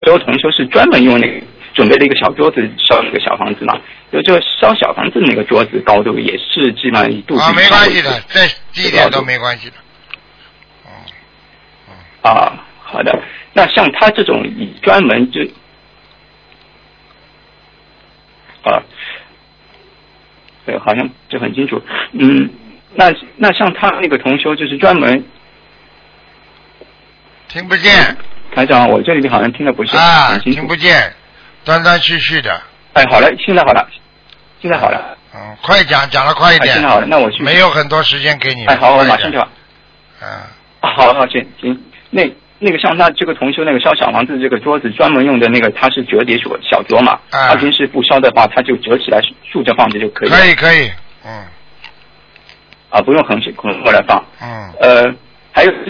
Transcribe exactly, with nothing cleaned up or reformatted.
时候同修是专门用那个准备了一个小桌子烧那个小房子嘛，就这个烧小房子那个桌子高度也是基本上一肚子啊，没关系的，这这一点都没关系的。嗯嗯。啊，好的。那像他这种以专门就啊，对，好像这很清楚。嗯，那那像他那个同修就是专门听不见。 台长，我这里好像听得不是很清楚。 啊，听不见，断断续续的。 哎，好了，现在好了，现在好了。 嗯，快讲，讲得快一点。 哎、现在好了，那我去。 没有很多时间给你。 哎，好，我马上就。 嗯。 啊，好好行行，那那个像他这个同修那个烧小房子这个桌子专门用的那个，它是折叠桌小桌嘛。啊。他平时不烧的话，他就折起来竖着放着就可以。 可以可以，嗯。 啊，不用横横过来放。 嗯。 呃，还有。